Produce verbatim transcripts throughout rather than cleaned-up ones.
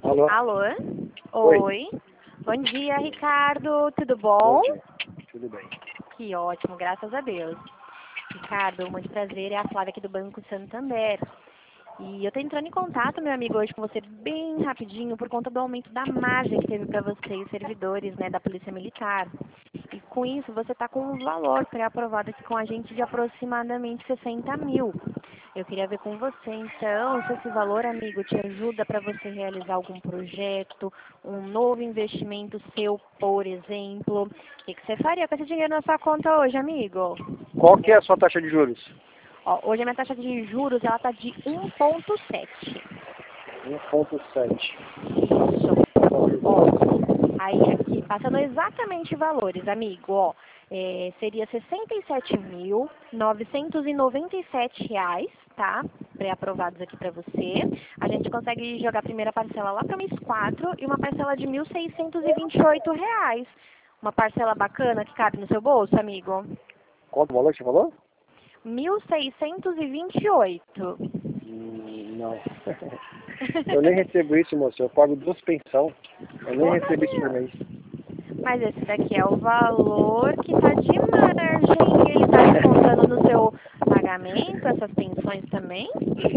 Alô? Alô? Oi. Oi. Bom dia, Ricardo. Tudo Bom bom? dia. Tudo bem. Que ótimo, graças a Deus. Ricardo, muito prazer. É a Flávia aqui do Banco Santander. E eu tô entrando em contato, meu amigo, hoje com você bem rapidinho por conta do aumento da margem que teve para você e os servidores, né, da Polícia Militar. E com isso, você está com um valor pré-aprovado aqui com a gente de aproximadamente sessenta mil. Eu queria ver com você, então, se esse valor, amigo, te ajuda para você realizar algum projeto, um novo investimento seu, por exemplo. O que, que você faria com esse dinheiro na sua conta hoje, amigo? Qual que é a sua taxa de juros? Ó, hoje a minha taxa de juros ela está de um vírgula sete. um vírgula sete. Isso. Ó, aí aqui, passando exatamente valores, amigo, ó, é, seria sessenta e sete mil novecentos e noventa e sete reais, tá? Pré-aprovados aqui para você. A gente consegue jogar a primeira parcela lá para o mês quatro e uma parcela de mil seiscentos e vinte e oito reais. Uma parcela bacana que cabe no seu bolso, amigo? Quanto o valor que você falou? mil seiscentos e vinte e oito. Hum, não. Eu nem recebo isso, moço. Eu pago duas pensão. Eu nem recebo isso por mês. Mas esse daqui é o valor que está de margem. Ele está descontando no seu pagamento, essas pensões também?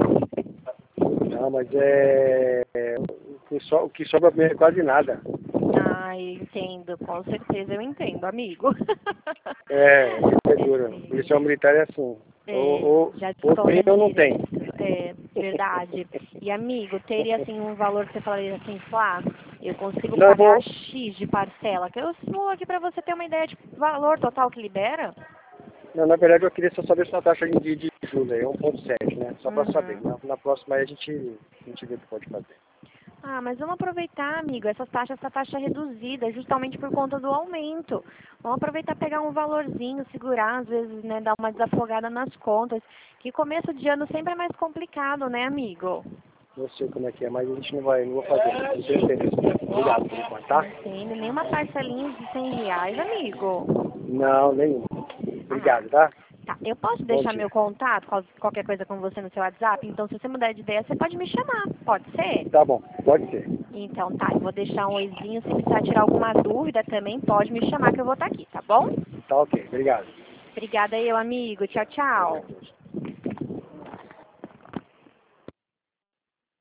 Não, mas é... é, O que, so... o que sobra pra mim é quase nada. Ah, eu entendo, com certeza eu entendo, amigo. É, é duro. O policial militar é assim. É, Ou, ou, já ou tem desconta ou não tem. direito. É, verdade. E, amigo, teria, assim, um valor que você falaria assim, Flá, eu consigo Não, eu pagar vou... X de parcela, que eu vou aqui para você ter uma ideia de valor total que libera? Não, na verdade eu queria só saber sua taxa de, de juros aí, um vírgula sete, né? Só para saber. Uhum. Na, na próxima aí a gente, a gente vê o que pode fazer. Ah, mas vamos aproveitar, amigo, essas taxas, essa taxa reduzida, justamente por conta do aumento. Vamos aproveitar pegar um valorzinho, segurar, às vezes, né, dar uma desafogada nas contas, que começo de ano sempre é mais complicado, né, amigo? Não sei como é que é, mas a gente não vai, não vou fazer. Não tem interesse. Obrigado por enquanto, tá? Entende? Nenhuma parcelinha de cem reais, amigo. Não, nenhum. Ah, Obrigado, tá? tá. Eu posso Bom deixar meu dia. contato, qual- qualquer coisa com você no seu WhatsApp? Então, se você mudar de ideia, você pode me chamar. Pode ser? Tá bom, pode ser. Então, tá. Eu vou deixar um oizinho. Se precisar tirar alguma dúvida também, pode me chamar que eu vou estar aqui, tá bom? Tá ok, obrigado. Obrigada aí, amigo. Tchau, tchau.